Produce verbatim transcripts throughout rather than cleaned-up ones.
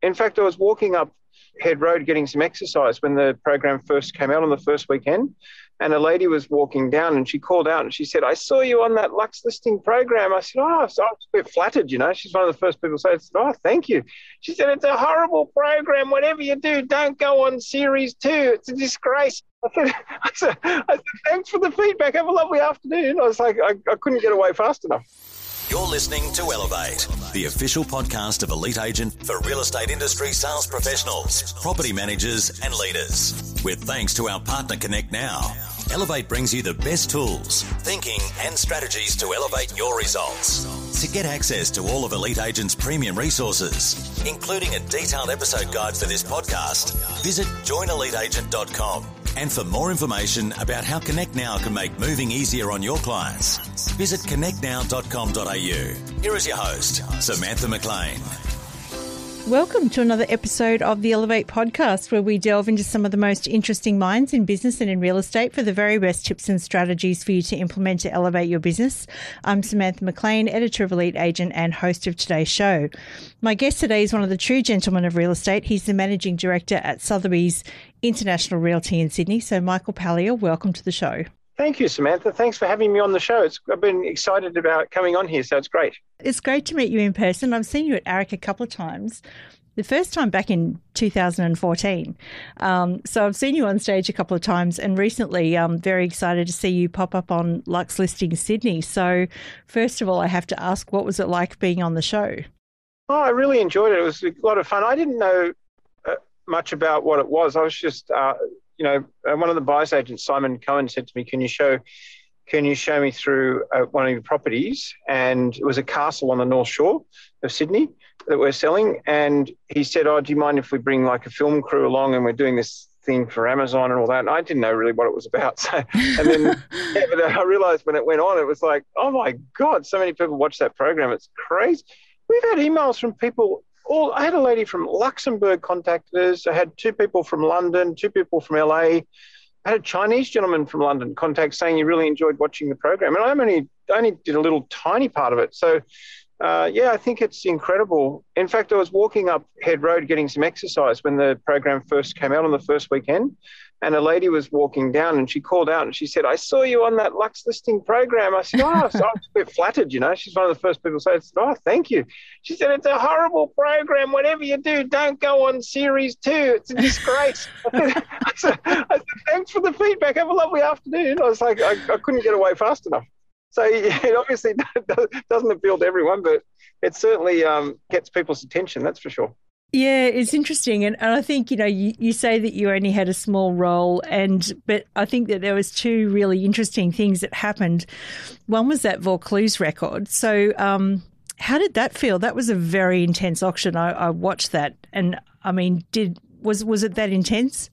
In fact, I was walking up Head Road getting some exercise when the program first came out on the first weekend, and a lady was walking down and she called out and she said, I saw you on that Lux listing program. I said, oh, so I was a bit flattered, you know. She's one of the first people to say, I said, oh, thank you. She said, it's a horrible program. Whatever you do, don't go on series two. It's a disgrace. I said, I said, I said thanks for the feedback. Have a lovely afternoon. I was like, I, I couldn't get away fast enough. You're listening to Elevate, the official podcast of Elite Agent for real estate industry sales professionals, property managers and leaders. With thanks to our partner Connect Now, Elevate brings you the best tools, thinking and strategies to elevate your results. To get access to all of Elite Agent's premium resources, including a detailed episode guide for this podcast, visit join elite agent dot com. And for more information about how Connect Now can make moving easier on your clients, visit connect now dot com dot a u. Here is your host, Samantha McLean. Welcome to another episode of the Elevate podcast, where we delve into some of the most interesting minds in business and in real estate for the very best tips and strategies for you to implement to elevate your business. I'm Samantha McLean, editor of Elite Agent and host of today's show. My guest today is one of the true gentlemen of real estate. He's the managing director at Sotheby's International Realty in Sydney. So Michael Pallier, welcome to the show. Thank you, Samantha. Thanks for having me on the show. It's, I've been excited about coming on here, so it's great. It's great to meet you in person. I've seen you at A R C a couple of times. The first time back in two thousand fourteen. Um, so I've seen you on stage a couple of times, and recently I'm very excited to see you pop up on Lux Listing Sydney. So first of all, I have to ask, what was it like being on the show? Oh, I really enjoyed it. It was a lot of fun. I didn't know uh, much about what it was. I was just... Uh, You know, one of the buyer's agents, Simon Cohen, said to me, can you show can you show me through uh, one of your properties? And it was a castle on the North Shore of Sydney that we're selling. And he said, oh, do you mind if we bring like a film crew along and we're doing this thing for Amazon and all that? And I didn't know really what it was about. So, and then yeah, but I realized when it went on, it was like, oh my God, so many people watch that program. It's crazy. We've had emails from people. All, I had a lady from Luxembourg contacted us. I had two people from London, two people from L A. I had a Chinese gentleman from London contact saying he really enjoyed watching the program. And I only, only did a little tiny part of it. So, uh, yeah, I think it's incredible. In fact, I was walking up Head Road getting some exercise when the program first came out on the first weekend. And a lady was walking down and she called out and she said, I saw you on that Lux listing program. I said, oh, so I was a bit flattered, you know. She's one of the first people to say, I said, oh, thank you. She said, it's a horrible program. Whatever you do, don't go on series two. It's a disgrace. I said, I said, I said thanks for the feedback. Have a lovely afternoon. I was like, I, I couldn't get away fast enough. So it obviously doesn't appeal to everyone, but it certainly um, gets people's attention, that's for sure. Yeah, it's interesting. And, and I think, you know, you, you say that you only had a small role, and but I think that there was two really interesting things that happened. One was that Vaucluse record. So um, how did that feel? That was a very intense auction. I, I watched that. And I mean, did was was it that intense?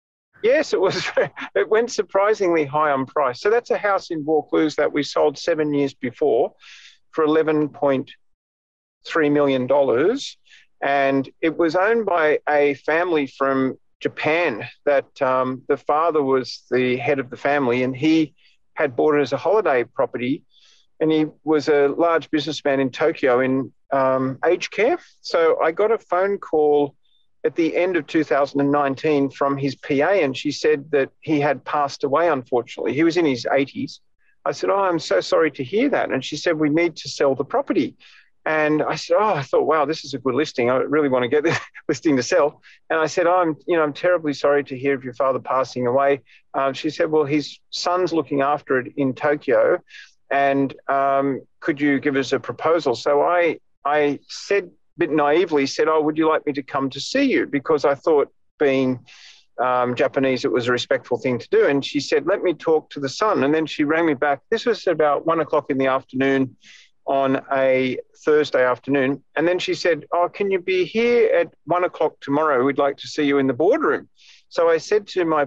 Yes, it was. It went surprisingly high on price. So that's a house in Vaucluse that we sold seven years before for eleven point three million dollars. And it was owned by a family from Japan that um, the father was the head of the family, and he had bought it as a holiday property. And he was a large businessman in Tokyo in um, aged care. So I got a phone call at the end of two thousand nineteen from his P A, and she said that he had passed away, unfortunately. He was in his eighties. I said, oh, I'm so sorry to hear that. And she said, we need to sell the property. And I said, oh, I thought, wow, this is a good listing. I really want to get this listing to sell. And I said, oh, I'm, you know, I'm terribly sorry to hear of your father passing away. Um, she said, well, his son's looking after it in Tokyo. And um, could you give us a proposal? So I, I said, a bit naively, said, oh, would you like me to come to see you? Because I thought, being um, Japanese, it was a respectful thing to do. And she said, let me talk to the son. And then she rang me back. This was about one o'clock in the afternoon on a Thursday afternoon. And then she said, oh, can you be here at one o'clock tomorrow? We'd like to see you in the boardroom. So I said to my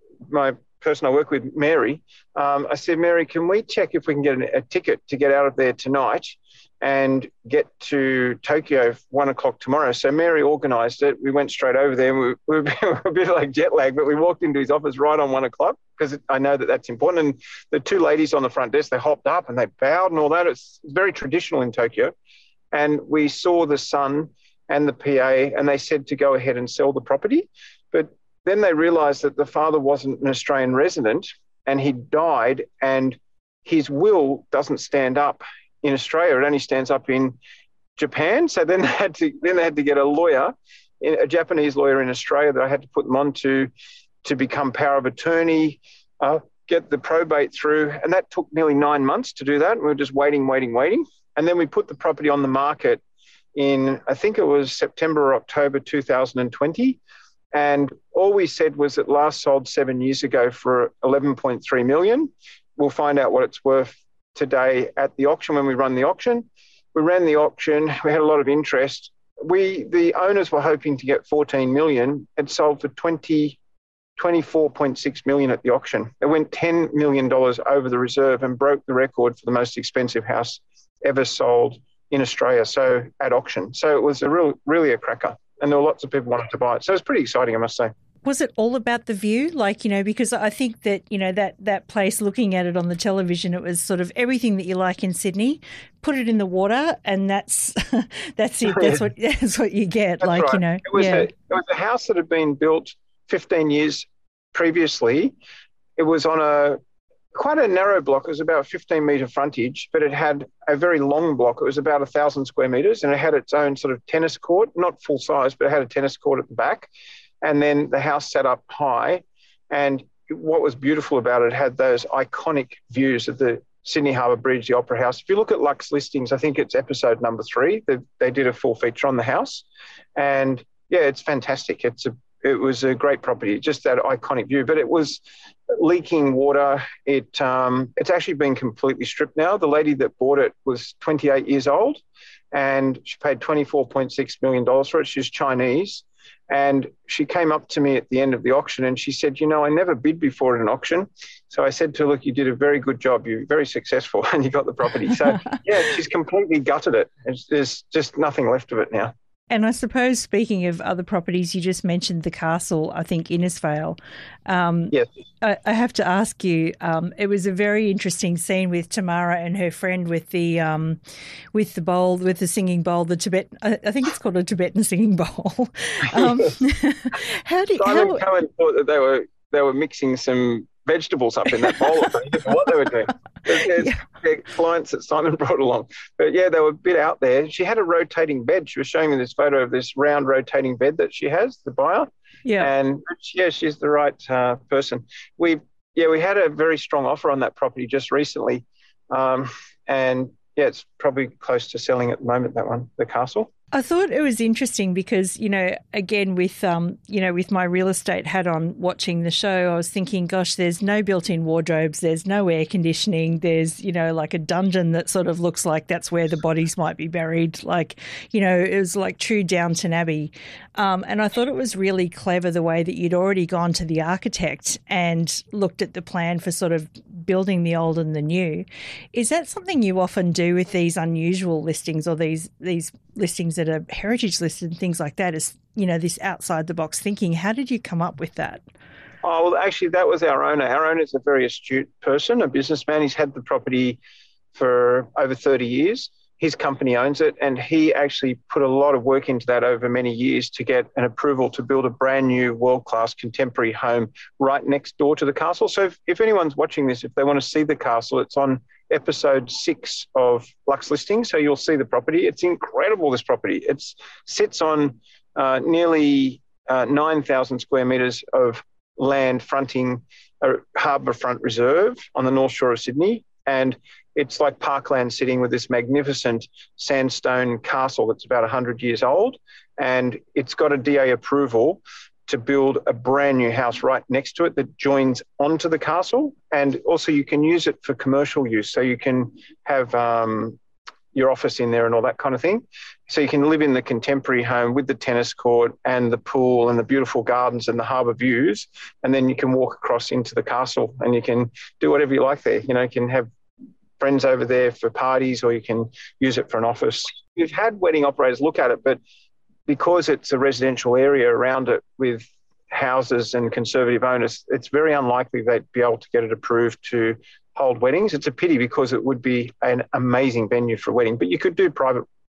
my person I work with, Mary, um, I said, Mary, can we check if we can get a, a ticket to get out of there tonight and get to Tokyo one o'clock tomorrow? So Mary organised it. We went straight over there. We, we were a bit like jet lag, but we walked into his office right on one o'clock because I know that that's important. And the two ladies on the front desk, they hopped up and they bowed and all that. It's very traditional in Tokyo. And we saw the son and the P A, and they said to go ahead and sell the property. But then they realised that the father wasn't an Australian resident and he died, and his will doesn't stand up in Australia. It only stands up in Japan. So then they had to then they had to get a lawyer, a Japanese lawyer in Australia that I had to put them on to, to become power of attorney, uh, get the probate through. And that took nearly nine months to do that. And we were just waiting, waiting, waiting. And then we put the property on the market in, I think it was September or October two thousand twenty. And all we said was it last sold seven years ago for eleven point three million dollars. We'll find out what it's worth today at the auction when we run the auction. We ran the auction. We had a lot of interest. We, the owners were hoping to get fourteen million dollars. It sold for twenty, twenty-four point six million dollars at the auction. It went ten million dollars over the reserve and broke the record for the most expensive house ever sold in Australia, so at auction. So it was a real, really a cracker. And there were lots of people wanting to buy it. So it was pretty exciting, I must say. Was it all about the view? Like, you know, because I think that, you know, that, that place, looking at it on the television, it was sort of everything that you like in Sydney, put it in the water, and that's that's it. That's what that's what you get. That's like, right. you know. It was, yeah. a, it was a house that had been built fifteen years previously. It was on a quite a narrow block. It was about fifteen metre frontage, but it had a very long block. It was about one thousand square metres, and it had its own sort of tennis court, not full size, but it had a tennis court at the back. And then the house sat up high. And what was beautiful about it, it had those iconic views of the Sydney Harbour Bridge, the Opera House. If you look at Lux Listings, I think it's episode number three, they, they did a full feature on the house. And yeah, it's fantastic. It's a It was a great property, just that iconic view. But it was leaking water. It um, It's actually been completely stripped now. The lady that bought it was twenty-eight years old, and she paid twenty-four point six million dollars for it. She's Chinese. And she came up to me at the end of the auction and she said, you know, I never bid before at an auction. So I said to her, look, you did a very good job. You're very successful and you got the property. So, yeah, she's completely gutted it. It's, there's just nothing left of it now. And I suppose, speaking of other properties, you just mentioned the castle, I think, Innisfail. Um, yes. I, I have to ask you, um, it was a very interesting scene with Tamara and her friend with the um, with the bowl, with the singing bowl, the Tibet. I, I think it's called a Tibetan singing bowl. Um, how do Simon how, Cohen thought that they were they were mixing some vegetables up in that bowl. I didn't know what they were doing. There's, Yeah. there's clients that Simon brought along. But yeah, they were a bit out there. She had a rotating bed. She was showing me this photo of this round rotating bed that she has, the buyer. Yeah. And yeah, she's the right uh, person. We yeah, we had a very strong offer on that property just recently. Um, and yeah, it's probably close to selling at the moment, that one, the castle. I thought it was interesting because, you know, again, with, um, you know, with my real estate hat on watching the show, I was thinking, gosh, there's no built-in wardrobes, there's no air conditioning, there's, you know, like a dungeon that sort of looks like that's where the bodies might be buried. Like, you know, it was like true Downton Abbey. Um, and I thought it was really clever the way that you'd already gone to the architect and looked at the plan for sort of building the old and the new. Is that something you often do with these unusual listings or these these listings that are heritage listed and things like that, is, you know, this outside the box thinking? How did you come up with that? Oh, well, actually, that was our owner. Our owner is a very astute person, a businessman. He's had the property for over thirty years. His company owns it, and he actually put a lot of work into that over many years to get an approval to build a brand new world-class contemporary home right next door to the castle. So if, if anyone's watching this, if they want to see the castle, it's on episode six of Lux Listings, so you'll see the property. It's incredible, this property. It sits on uh, nearly uh, nine thousand square metres of land fronting a harbourfront reserve on the North Shore of Sydney, and it's like parkland sitting with this magnificent sandstone castle that's about one hundred years old, and it's got a D A approval to build a brand new house right next to it that joins onto the castle. And also you can use it for commercial use. So you can have um, your office in there and all that kind of thing. So you can live in the contemporary home with the tennis court and the pool and the beautiful gardens and the harbour views. And then you can walk across into the castle and you can do whatever you like there. You know, you can have friends over there for parties, or you can use it for an office. We've had wedding operators look at it, but because it's a residential area around it with houses and conservative owners, it's very unlikely they'd be able to get it approved to hold weddings. It's a pity because it would be an amazing venue for a wedding, but you could do private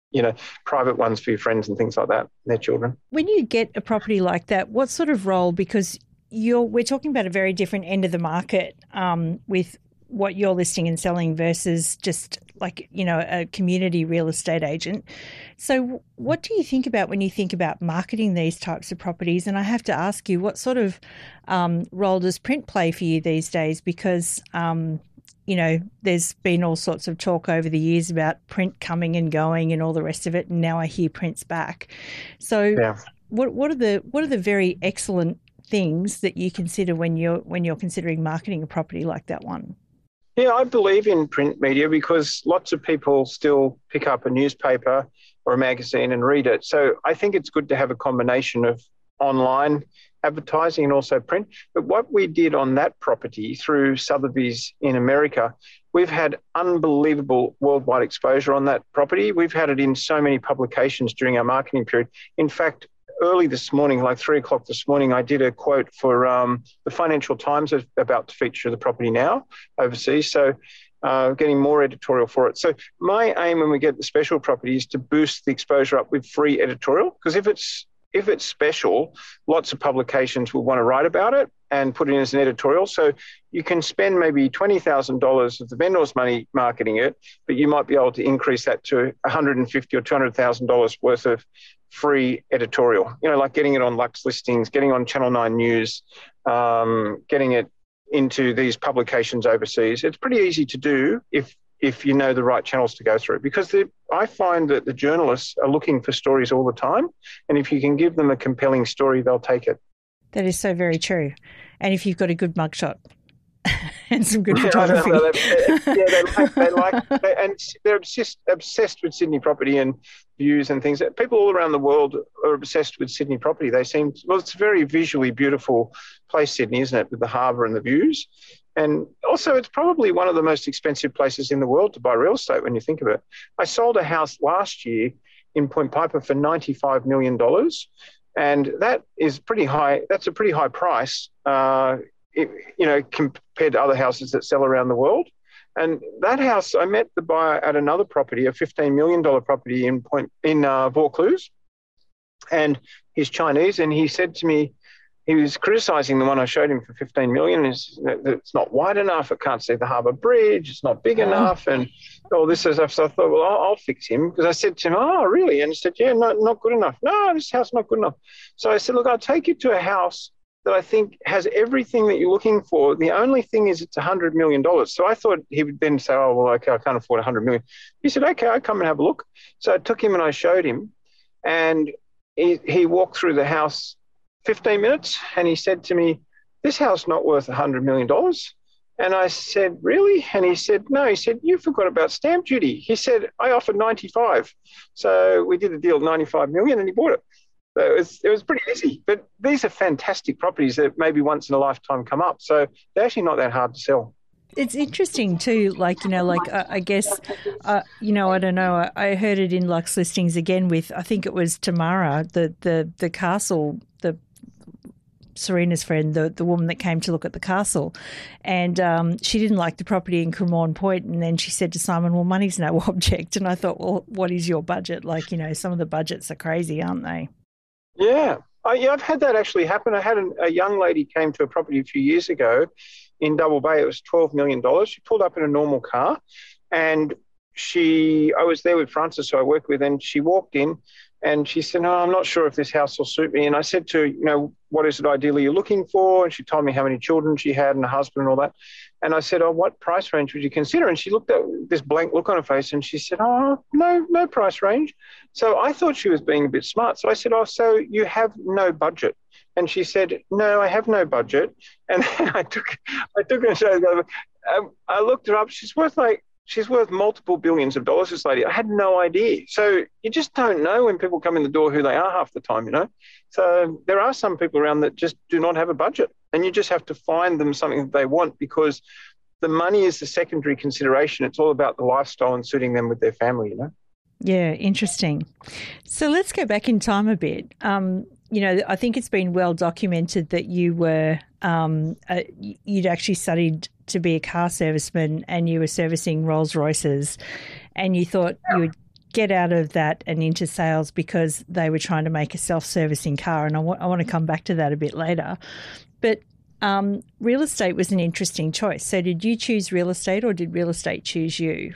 you know, private ones for your friends and things like that, and their children. When you get a property like that, what sort of role, because you're we're talking about a very different end of the market um, with what you're listing and selling versus just like, you know, a community real estate agent. So what do you think about when you think about marketing these types of properties? And I have to ask you, what sort of um, role does print play for you these days? Because, um, you know, there's been all sorts of talk over the years about print coming and going and all the rest of it. And now I hear print's back. So yeah. what what are the what are the very excellent things that you consider when you're when you're considering marketing a property like that one? Yeah, I believe in print media because lots of people still pick up a newspaper or a magazine and read it. So I think it's good to have a combination of online advertising and also print. But what we did on that property through Sotheby's in America, we've had unbelievable worldwide exposure on that property. We've had it in so many publications during our marketing period. In fact, early this morning, like three o'clock this morning, I did a quote for um, the Financial Times about to feature the property now overseas. So uh, getting more editorial for it. So my aim when we get the special property is to boost the exposure up with free editorial, because if it's if it's special, lots of publications will want to write about it and put it in as an editorial. So you can spend maybe twenty thousand dollars of the vendor's money marketing it, but you might be able to increase that to one hundred fifty thousand dollars or two hundred thousand dollars worth of free editorial, you know, like getting it on Lux Listings, getting on Channel nine News, um, getting it into these publications overseas. It's pretty easy to do if if you know the right channels to go through, because the, I find that the journalists are looking for stories all the time, and if you can give them a compelling story, they'll take it. That is so very true. And if you've got a good mugshot and some good yeah, photography. No, no, they, yeah, they like, they like they, and they're obsessed, obsessed with Sydney property and views and things. People all around the world are obsessed with Sydney property. They seem, well, it's a very visually beautiful place, Sydney, isn't it, with the harbour and the views. And also, it's probably one of the most expensive places in the world to buy real estate when you think of it. I sold a house last year in Point Piper for ninety-five million dollars, and that is pretty high. That's a pretty high price, uh, it, you know, compared to other houses that sell around the world. And that house, I met the buyer at another property, a fifteen million dollars property in Point in uh, Vaucluse, and he's Chinese, and he said to me, he was criticising the one I showed him for fifteen million dollars. Is that it's not wide enough. It can't see the harbour bridge. It's not big enough. And all this stuff. So I thought, well, I'll, I'll fix him, because I said to him, oh, really? And he said, yeah, no, not good enough. No, this house not good enough. So I said, look, I'll take you to a house that I think has everything that you're looking for. The only thing is it's one hundred million dollars. So I thought he would then say, oh, well, okay, I can't afford one hundred million dollars. He said, okay, I'll come and have a look. So I took him and I showed him, and he, he walked through the house fifteen minutes, and he said to me, this house not worth one hundred million dollars. And I said, really? And he said, no. He said, you forgot about stamp duty. He said, I offered ninety-five. So we did a deal, ninety-five million, and he bought it. So it was, it was pretty easy. But these are fantastic properties that maybe once in a lifetime come up. So they're actually not that hard to sell. It's interesting too, like, you know, like uh, I guess, uh, you know, I don't know, I, I heard it in Lux Listings again with, I think it was Tamara, the, the, the castle, the Serena's friend, the, the woman that came to look at the castle, and um, she didn't like the property in Cremorne Point, and then she said to Simon, well, money's no object. And I thought, well, what is your budget? Like, you know, some of the budgets are crazy, aren't they? Yeah. I, yeah, I've had that actually happen. I had an, a young lady came to a property a few years ago in Double Bay. It was twelve million dollars. She pulled up in a normal car, and she, I was there with Francis, who I work with, and she walked in and she said, no, I'm not sure if this house will suit me. And I said to her, you know, what is it ideally you're looking for? And she told me how many children she had and a husband and all that. And I said, oh, what price range would you consider? And she looked at this blank look on her face and she said, oh, no, no price range. So I thought she was being a bit smart. So I said, oh, so you have no budget? And she said, no, I have no budget. And I took I took her and showed her. Um, I looked her up. She's worth like, she's worth multiple billions of dollars, this lady. I had no idea. So you just don't know when people come in the door who they are half the time, you know. So there are some people around that just do not have a budget, and you just have to find them something that they want, because the money is the secondary consideration. It's all about the lifestyle and suiting them with their family, you know. Yeah, interesting. So let's go back in time a bit. Um, you know, I think it's been well documented that you were, um, uh, you'd actually studied to be a car serviceman, and you were servicing Rolls Royces, and you thought you would get out of that and into sales because they were trying to make a self-servicing car, and I, w- I want to come back to that a bit later. But um, real estate was an interesting choice. So did you choose real estate or did real estate choose you?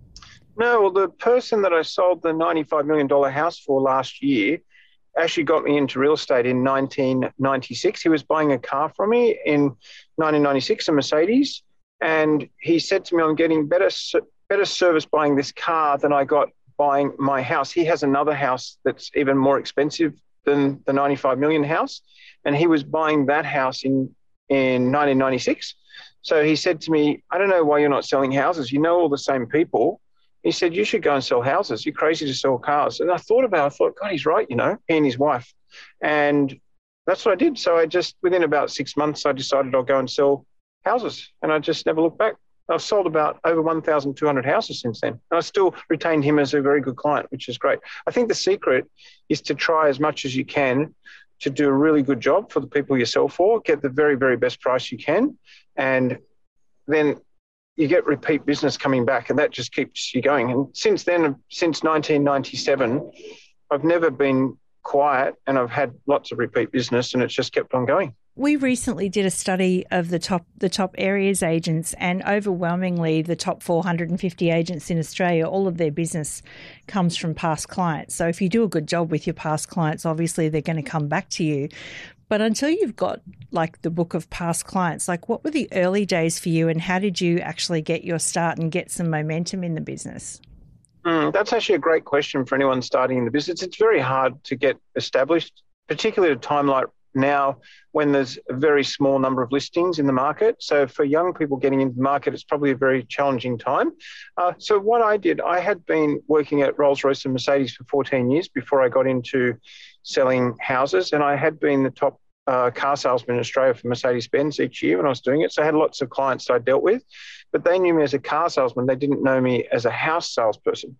No, well, the person that I sold the ninety-five million dollars house for last year actually got me into real estate in nineteen ninety-six. He was buying a car from me in nineteen ninety-six, a Mercedes, and he said to me, I'm getting better better service buying this car than I got buying my house. He has another house that's even more expensive than the ninety-five million dollars house, and he was buying that house in, in nineteen ninety-six. So he said to me, I don't know why you're not selling houses. You know all the same people. He said, you should go and sell houses. You're crazy to sell cars. And I thought about it. I thought, God, he's right, you know, he and his wife. And that's what I did. So I just, within about six months, I decided I'll go and sell houses. And I just never looked back. I've sold about over one thousand two hundred houses since then. And I still retained him as a very good client, which is great. I think the secret is to try as much as you can to do a really good job for the people you sell for, get the very, very best price you can. And then you get repeat business coming back, and that just keeps you going. And since then, since nineteen ninety-seven, I've never been quiet, and I've had lots of repeat business, and it's just kept on going. We recently did a study of the top the top areas agents, and overwhelmingly the top four hundred fifty agents in Australia, all of their business comes from past clients. So if you do a good job with your past clients, obviously they're going to come back to you. But until you've got like the book of past clients, like what were the early days for you, and how did you actually get your start and get some momentum in the business? Mm, that's actually a great question for anyone starting in the business. It's very hard to get established, particularly at a time like now when there's a very small number of listings in the market. So for young people getting into the market, it's probably a very challenging time. Uh, so what I did, I had been working at Rolls-Royce and Mercedes for fourteen years before I got into selling houses, and I had been the top uh, car salesman in Australia for Mercedes-Benz each year when I was doing it. So I had lots of clients that I dealt with, but they knew me as a car salesman. They didn't know me as a house salesperson.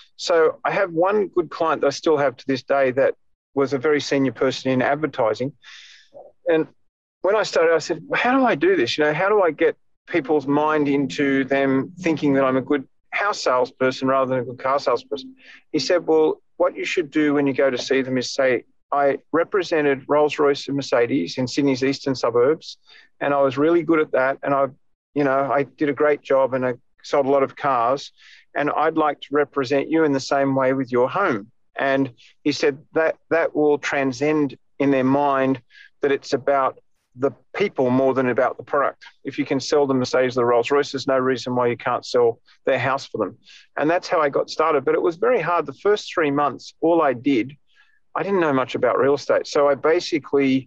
So I have one good client that I still have to this day that was a very senior person in advertising. And when I started, I said, well, how do I do this? You know, how do I get people's mind into them thinking that I'm a good house salesperson rather than a good car salesperson? He said, well, what you should do when you go to see them is say, I represented Rolls-Royce and Mercedes in Sydney's eastern suburbs, and I was really good at that. And I, you know, I did a great job and I sold a lot of cars, and I'd like to represent you in the same way with your home. And he said that that will transcend in their mind that it's about the people more than about the product. If you can sell the Mercedes or the Rolls-Royce, there's no reason why you can't sell their house for them. And that's how I got started. But it was very hard. The first three months, all I did, I didn't know much about real estate. So I basically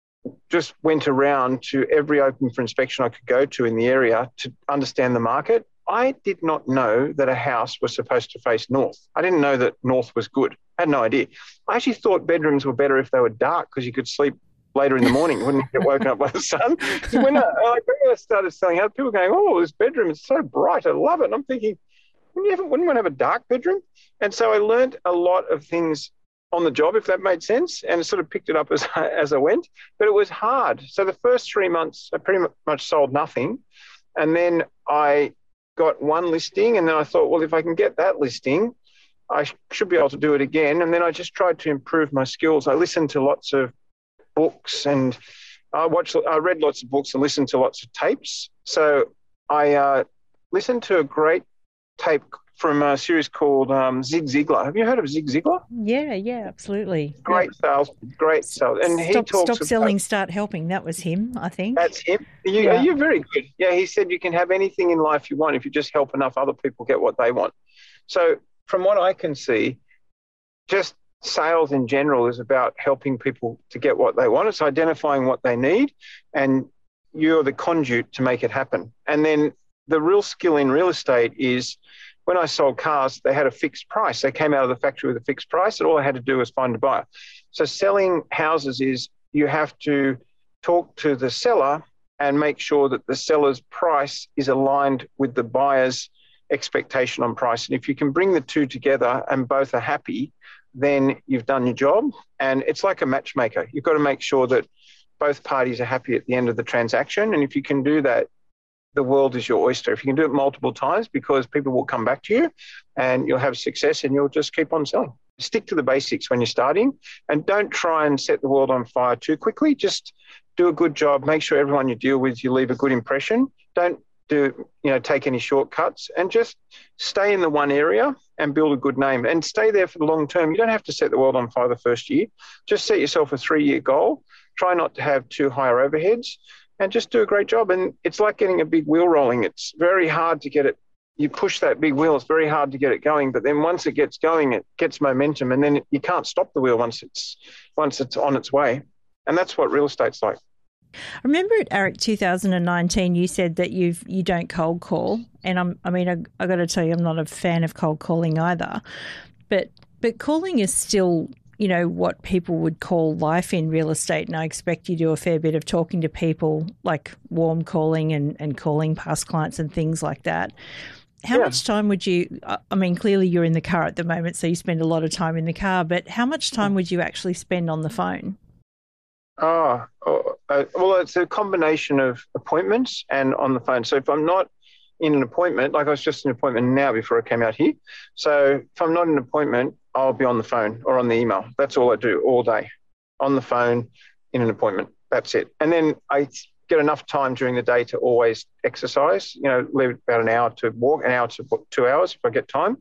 just went around to every open for inspection I could go to in the area to understand the market. I did not know that a house was supposed to face north. I didn't know that north was good. I had no idea. I actually thought bedrooms were better if they were dark because you could sleep later in the morning, wouldn't get woken up by the sun. When I, I started selling out, people were going, oh, this bedroom is so bright. I love it. And I'm thinking, wouldn't, you have, wouldn't one have a dark bedroom? And so I learned a lot of things on the job, if that made sense, and sort of picked it up as, as I went. But it was hard. So the first three months, I pretty much sold nothing. And then I got one listing, and then I thought, well, if I can get that listing, I sh- should be able to do it again. And then I just tried to improve my skills. I listened to lots of books, and I watched, I read lots of books and listened to lots of tapes. So I uh, listened to a great tape from a series called um, Zig Ziglar. Have you heard of Zig Ziglar? Yeah, yeah, absolutely. Great yeah. sales, great sales. And he stop, talks stop about, selling, start helping. That was him, I think. That's him. You, yeah. You're very good. Yeah, he said you can have anything in life you want if you just help enough other people get what they want. So from what I can see, just sales in general is about helping people to get what they want. It's identifying what they need, and you're the conduit to make it happen. And then the real skill in real estate is when I sold cars, they had a fixed price. They came out of the factory with a fixed price, and all I had to do was find a buyer. So selling houses is you have to talk to the seller and make sure that the seller's price is aligned with the buyer's expectation on price. And if you can bring the two together and both are happy, then you've done your job. And it's like a matchmaker. You've got to make sure that both parties are happy at the end of the transaction. And if you can do that, the world is your oyster. If you can do it multiple times, because people will come back to you and you'll have success and you'll just keep on selling. Stick to the basics when you're starting and don't try and set the world on fire too quickly. Just do a good job. Make sure everyone you deal with, you leave a good impression. Don't do, you know, take any shortcuts and just stay in the one area and build a good name and stay there for the long term. You don't have to set the world on fire the first year. Just set yourself a three-year goal. Try not to have too higher overheads and just do a great job. And it's like getting a big wheel rolling. It's very hard to get it. You push that big wheel, it's very hard to get it going. But then once it gets going, it gets momentum, and then it, you can't stop the wheel once it's once it's on its way. And that's what real estate's like. I remember at A R E C two thousand nineteen, you said that you've you don't cold call, and I'm I mean I, I got to tell you, I'm not a fan of cold calling either, but but calling is still, you know, what people would call life in real estate, and I expect you do a fair bit of talking to people, like warm calling and and calling past clients and things like that. How yeah. much time would you, I mean, clearly you're in the car at the moment, so you spend a lot of time in the car, but how much time would you actually spend on the phone? Oh, oh uh, well, it's a combination of appointments and on the phone. So if I'm not in an appointment, like I was just in an appointment now before I came out here. So if I'm not in an appointment, I'll be on the phone or on the email. That's all I do all day, on the phone, in an appointment. That's it. And then I get enough time during the day to always exercise, you know, leave about an hour to walk, an hour to two hours if I get time,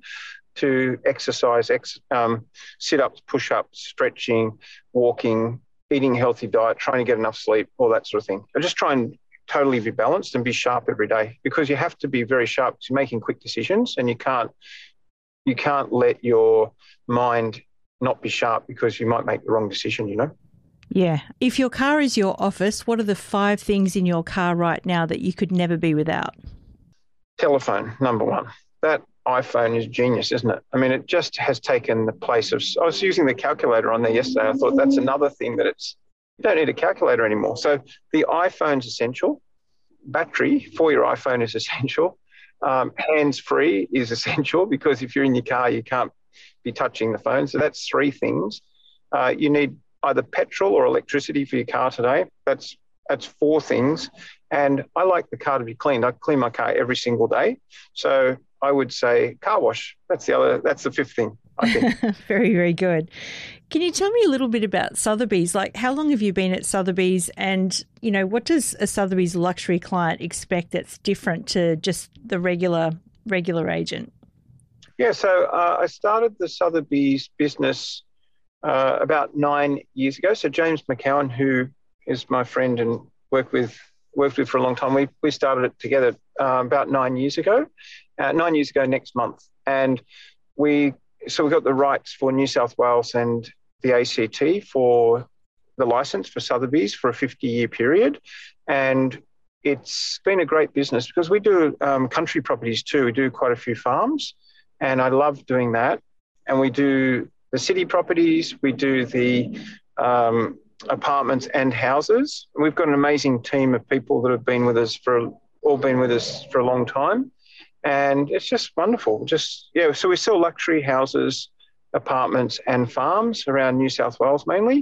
to exercise, ex, um, sit-ups, push-ups, stretching, walking, eating a healthy diet, trying to get enough sleep, all that sort of thing. I just try and totally be balanced and be sharp every day, because you have to be very sharp to making quick decisions, and you can't you can't let your mind not be sharp because you might make the wrong decision, you know? Yeah. If your car is your office, what are the five things in your car right now that you could never be without? Telephone, number one. That iPhone is genius, isn't it? I mean, it just has taken the place of... I was using the calculator on there yesterday. I thought that's another thing that it's... You don't need a calculator anymore. So the iPhone's essential. Battery for your iPhone is essential. Um, hands-free is essential, because if you're in your car, you can't be touching the phone. So that's three things. Uh, you need either petrol or electricity for your car today. That's that's four things. And I like the car to be cleaned. I clean my car every single day. So I would say car wash. That's the other. That's the fifth thing, I think. Very, very good. Can you tell me a little bit about Sotheby's? Like, how long have you been at Sotheby's, and, you know, what does a Sotheby's luxury client expect that's different to just the regular regular agent? Yeah, so uh, I started the Sotheby's business uh, about nine years ago. So James McCowan, who is my friend and worked with worked with for a long time, we we started it together uh, about nine years ago. Uh, nine years ago next month, and we so we got the rights for New South Wales and the A C T for the license for Sotheby's for a fifty-year period, and it's been a great business because we do um, country properties too. We do quite a few farms, and I love doing that. And we do the city properties, we do the um, apartments and houses. We've got an amazing team of people that have been with us for all been with us for a long time. And it's just wonderful. Just, yeah, so we sell luxury houses, apartments and farms around New South Wales mainly.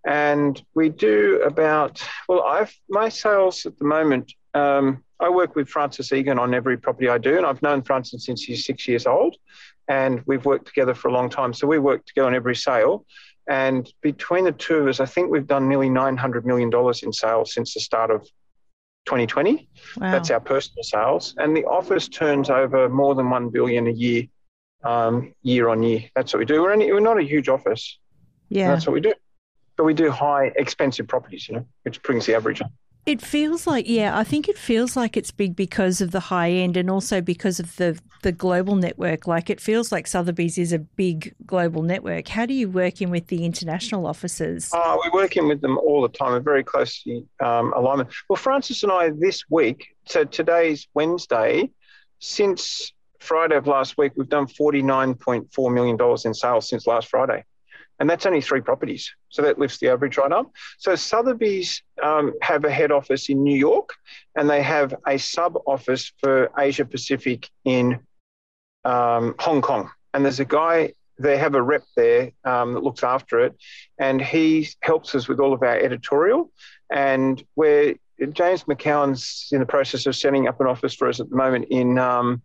And we do about, well, I've my sales at the moment, um, I work with Francis Egan on every property I do. And I've known Francis since he's six years old. And we've worked together for a long time. So we work together on every sale. And between the two of us, I think we've done nearly nine hundred million dollars in sales since the start of twenty twenty. Wow. That's our personal sales. And the office turns over more than one billion dollars a year, um, year on year. That's what we do. We're, only, we're not a huge office. Yeah. That's what we do. But we do high, expensive properties, you know, which brings the average up. It feels like, yeah, I think it feels like it's big because of the high end and also because of the, the global network. Like, it feels like Sotheby's is a big global network. How do you work in with the international offices? Oh, we work in with them all the time. We're very closely um, alignment. Well, Francis and I this week, so today's Wednesday, since Friday of last week, we've done forty-nine point four million dollars in sales since last Friday. And that's only three properties. So that lifts the average right up. So Sotheby's um, have a head office in New York, and they have a sub-office for Asia Pacific in um, Hong Kong. And there's a guy, they have a rep there um, that looks after it, and he helps us with all of our editorial. And we're James McCowan's in the process of setting up an office for us at the moment in um,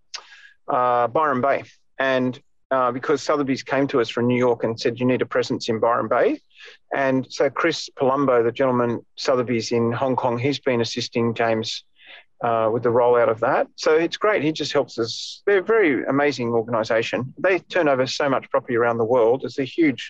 uh, Byron Bay. And uh, because Sotheby's came to us from New York and said, you need a presence in Byron Bay. And so Chris Palumbo, the gentleman Sotheby's in Hong Kong, he's been assisting James uh, with the rollout of that. So it's great. He just helps us. They're a very amazing organisation. They turn over so much property around the world. It's a huge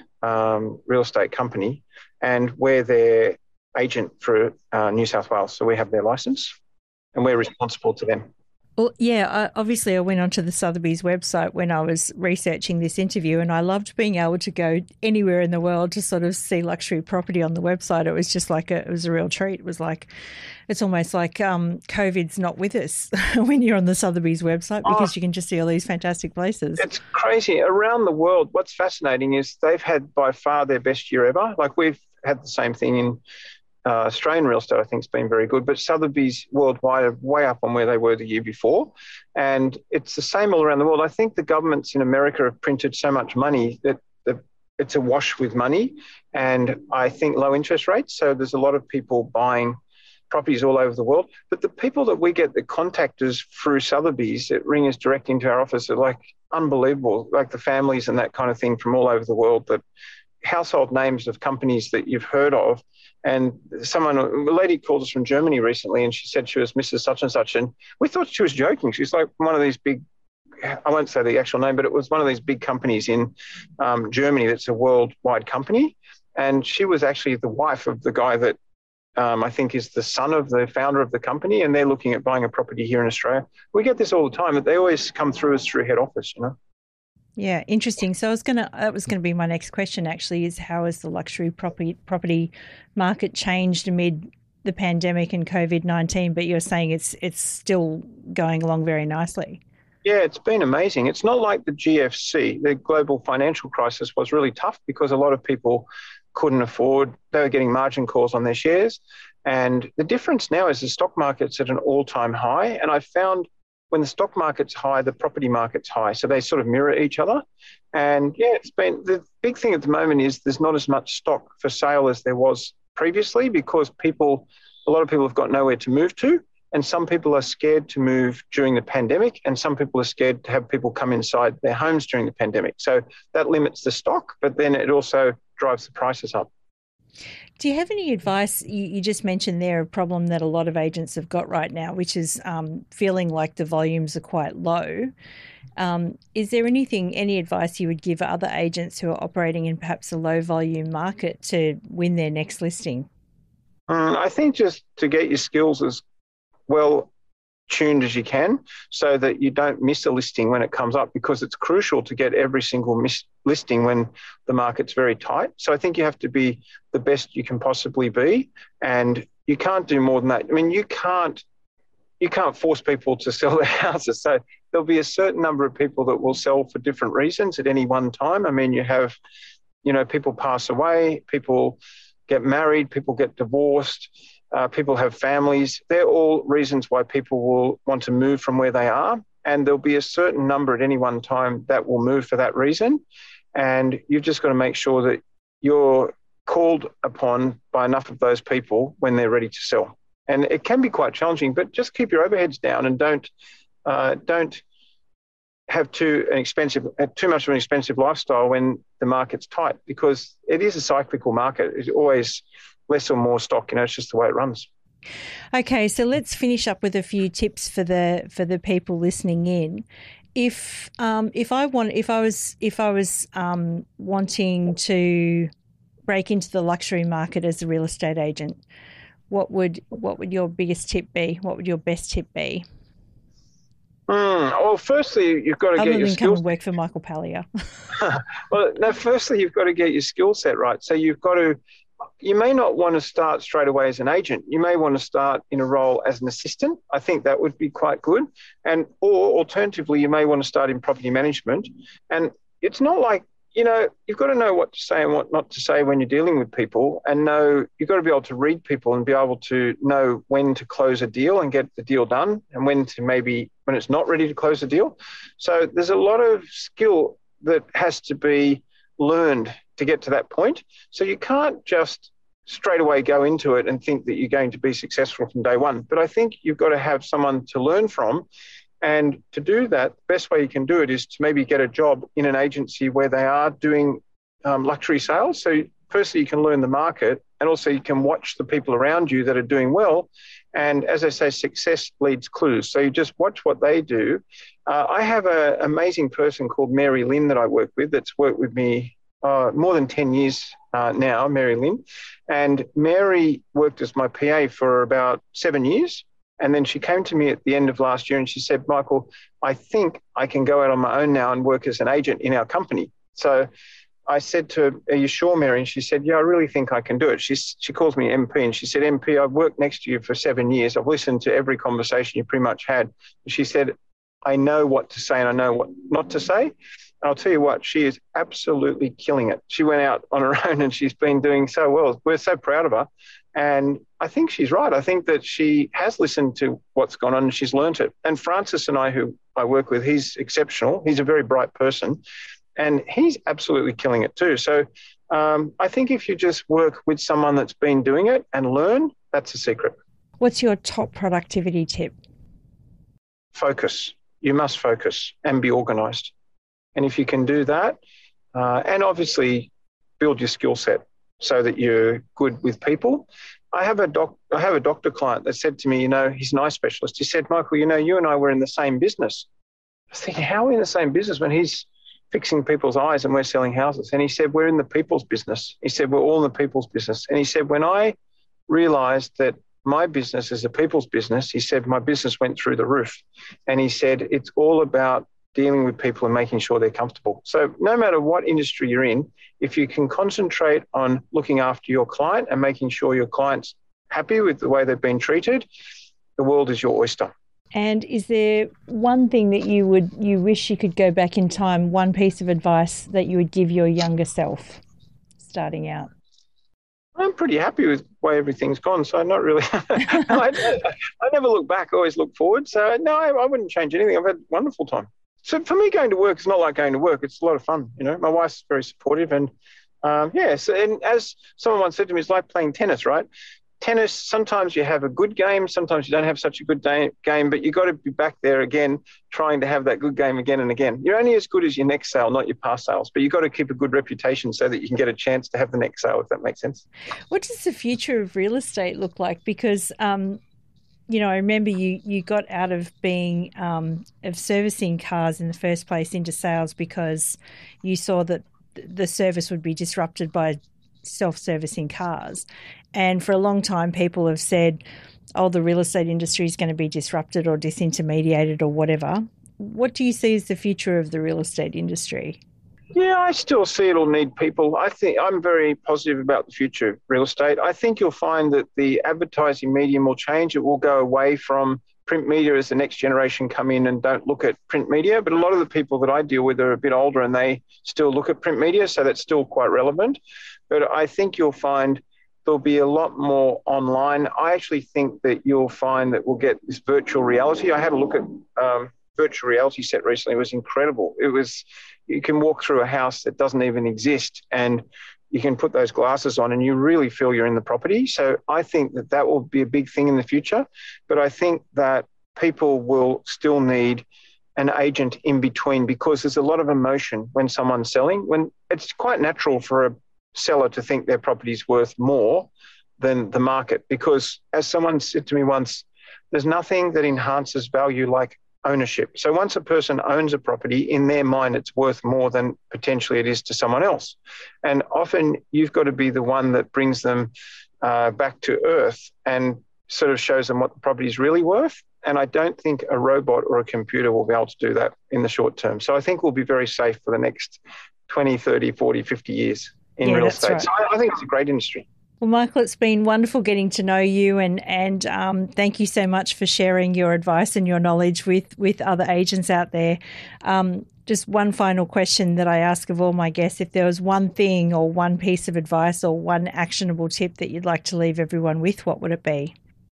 um, real estate company, and we're their agent for uh, New South Wales. So we have their licence and we're responsible to them. Well, yeah, I, obviously I went onto the Sotheby's website when I was researching this interview, and I loved being able to go anywhere in the world to sort of see luxury property on the website. It was just like a, it was a real treat. It was like, it's almost like um, COVID's not with us when you're on the Sotheby's website, because oh, you can just see all these fantastic places. It's crazy. Around the world, what's fascinating is they've had by far their best year ever. Like we've had the same thing in Uh, Australian real estate, I think, has been very good, but Sotheby's worldwide are way up on where they were the year before. And it's the same all around the world. I think the governments in America have printed so much money that the, it's awash with money, and I think low interest rates. So there's a lot of people buying properties all over the world. But the people that we get that contact us through Sotheby's that ring us direct into our office are like unbelievable, like the families and that kind of thing from all over the world, that household names of companies that you've heard of. And someone, a lady called us from Germany recently, and she said she was Missus Such and Such, and we thought she was joking. She's like one of these big, I won't say the actual name, but it was one of these big companies in um, Germany that's a worldwide company. And she was actually the wife of the guy that um, I think is the son of the founder of the company, and they're looking at buying a property here in Australia. We get this all the time, but they always come through us through head office, you know. Yeah, interesting. So I was gonna that was gonna be my next question actually, is how has the luxury property property market changed amid the pandemic and COVID nineteen? But you're saying it's it's still going along very nicely. Yeah, it's been amazing. It's not like the G F C, the global financial crisis was really tough because a lot of people couldn't afford, they were getting margin calls on their shares. And the difference now is the stock market's at an all-time high. And I found when the stock market's high, the property market's high. So they sort of mirror each other. And yeah, it's been, the big thing at the moment is there's not as much stock for sale as there was previously, because people, a lot of people have got nowhere to move to. And some people are scared to move during the pandemic, and some people are scared to have people come inside their homes during the pandemic. So that limits the stock, but then it also drives the prices up. Do you have any advice? You, you just mentioned there a problem that a lot of agents have got right now, which is um, feeling like the volumes are quite low. Um, is there anything, any advice you would give other agents who are operating in perhaps a low volume market to win their next listing? Um, I think just to get your skills as well tuned as you can, so that you don't miss a listing when it comes up, because it's crucial to get every single miss listing when the market's very tight. So I think you have to be the best you can possibly be, and you can't do more than that. I mean, you can't you can't force people to sell their houses. So there'll be a certain number of people that will sell for different reasons at any one time. I mean, you have, you know, people pass away, people get married, people get divorced, Uh, people have families. They're all reasons why people will want to move from where they are. And there'll be a certain number at any one time that will move for that reason. And you've just got to make sure that you're called upon by enough of those people when they're ready to sell. And it can be quite challenging, but just keep your overheads down, and don't uh, don't have too an expensive too much of an expensive lifestyle when the market's tight, because it is a cyclical market. It's always less or more stock, you know, it's just the way it runs. Okay, so let's finish up with a few tips for the for the people listening in. If um, if I want, if I was if I was um, wanting to break into the luxury market as a real estate agent, what would what would your biggest tip be? What would your best tip be? Mm, well, firstly, you've got to Other get your than skills. come and work for Michael Pallier. Well, no. Firstly, you've got to get your skill set right. So you've got to. You may not want to start straight away as an agent. You may want to start in a role as an assistant. I think that would be quite good. And or alternatively, you may want to start in property management. And it's not like, you know, you've got to know what to say and what not to say when you're dealing with people, and know you've got to be able to read people and be able to know when to close a deal and get the deal done, and when to maybe when it's not ready to close a deal. So there's a lot of skill that has to be learned to get to that point. So you can't just straight away go into it and think that you're going to be successful from day one. But I think you've got to have someone to learn from. And to do that, the best way you can do it is to maybe get a job in an agency where they are doing um, luxury sales. So firstly, you can learn the market, and also you can watch the people around you that are doing well. And as I say, success leads clues. So you just watch what they do. Uh, I have an amazing person called Mary Lynn that I work with that's worked with me uh, more than ten years uh, now, Mary Lynn. And Mary worked as my P A for about seven years. And then she came to me at the end of last year and she said, Michael, I think I can go out on my own now and work as an agent in our company. So I said to her, are you sure, Mary? And she said, yeah, I really think I can do it. She's, she calls me M P and she said, M P, I've worked next to you for seven years. I've listened to every conversation you pretty much had. She said, I know what to say and I know what not to say. And I'll tell you what, she is absolutely killing it. She went out on her own and she's been doing so well. We're so proud of her. And I think she's right. I think that she has listened to what's gone on and she's learnt it. And Francis and I, who I work with, he's exceptional. He's a very bright person and he's absolutely killing it too. So um, I think if you just work with someone that's been doing it and learn, that's the secret. What's your top productivity tip? Focus. You must focus and be organised. And if you can do that, uh, and obviously build your skill set so that you're good with people. I have a doc, I have a doctor client that said to me, you know, he's an eye specialist. He said, Michael, you know, you and I were in the same business. I was thinking, how are we in the same business when he's fixing people's eyes and we're selling houses? And he said, we're in the people's business. He said, we're all in the people's business. And he said, when I realised that my business is a people's business, he said, my business went through the roof. And he said, it's all about dealing with people and making sure they're comfortable. So no matter what industry you're in, if you can concentrate on looking after your client and making sure your client's happy with the way they've been treated, the world is your oyster. And is there one thing that you would you wish you could go back in time, one piece of advice that you would give your younger self starting out? I'm pretty happy with the way everything's gone, so not really. I, I never look back, I always look forward. So no, I, I wouldn't change anything. I've had a wonderful time. So for me, going to work is not like going to work. It's a lot of fun. You know, my wife's very supportive, and um, yes. And as someone once said to me, it's like playing tennis, right? Tennis. Sometimes you have a good game, sometimes you don't have such a good day, game, but you got to be back there again, trying to have that good game again and again. You're only as good as your next sale, not your past sales. But you got to keep a good reputation so that you can get a chance to have the next sale, if that makes sense. What does the future of real estate look like? Because um, you know, I remember you, you got out of being, um, of servicing cars in the first place into sales because you saw that the service would be disrupted by self-servicing cars. And for a long time, people have said, oh, the real estate industry is going to be disrupted or disintermediated or whatever. What do you see as the future of the real estate industry? Yeah, I still see it'll need people. I think I'm very positive about the future of real estate. I think you'll find that the advertising medium will change. It will go away from print media as the next generation come in and don't look at print media. But a lot of the people that I deal with are a bit older and they still look at print media, so that's still quite relevant. But I think you'll find there'll be a lot more online. I actually think that you'll find that we'll get this virtual reality. I had a look at um, virtual reality set recently. It was incredible. It was, you can walk through a house that doesn't even exist and you can put those glasses on and you really feel you're in the property. So I think that that will be a big thing in the future. But I think that people will still need an agent in between because there's a lot of emotion when someone's selling. When it's quite natural for a seller to think their property is worth more than the market because, as someone said to me once, there's nothing that enhances value like ownership. So once a person owns a property, in their mind, it's worth more than potentially it is to someone else. And often you've got to be the one that brings them uh, back to earth and sort of shows them what the property is really worth. And I don't think a robot or a computer will be able to do that in the short term. So I think we'll be very safe for the next twenty, thirty, forty, fifty years in yeah, real estate. Right. So I, I think it's a great industry. Well, Michael, it's been wonderful getting to know you, and and um, thank you so much for sharing your advice and your knowledge with, with other agents out there. Um, just one final question that I ask of all my guests: if there was one thing or one piece of advice or one actionable tip that you'd like to leave everyone with, what would it be?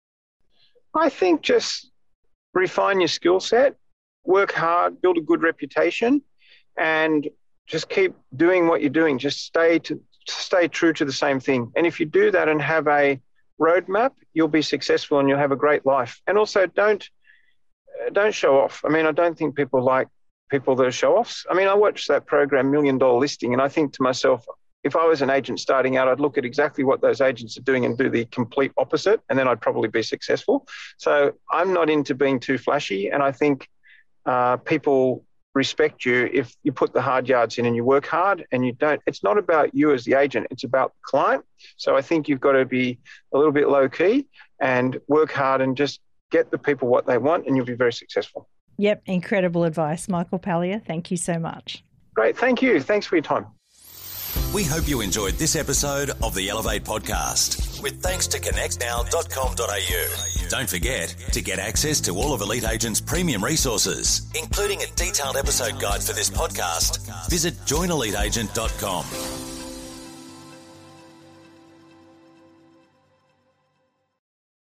I think just refine your skill set, work hard, build a good reputation, and just keep doing what you're doing. Just stay to stay true to the same thing. And if you do that and have a roadmap, you'll be successful and you'll have a great life. And also don't don't show off. I mean, I don't think people like people that are show-offs. I mean, I watched that program, Million Dollar Listing, and I think to myself, if I was an agent starting out, I'd look at exactly what those agents are doing and do the complete opposite, and then I'd probably be successful. So I'm not into being too flashy, and I think uh, people respect you if you put the hard yards in and you work hard and you don't. It's not about you as the agent, it's about the client. So I think you've got to be a little bit low-key and work hard and just get the people what they want, and you'll be very successful. Yep, incredible advice, Michael Pallier. Thank you so much. Great, thank you. Thanks for your time. We hope you enjoyed this episode of the Elevate podcast, with thanks to connect now dot com dot a u. Don't forget to get access to all of Elite Agent's premium resources, including a detailed episode guide for this podcast. Visit join elite agent dot com.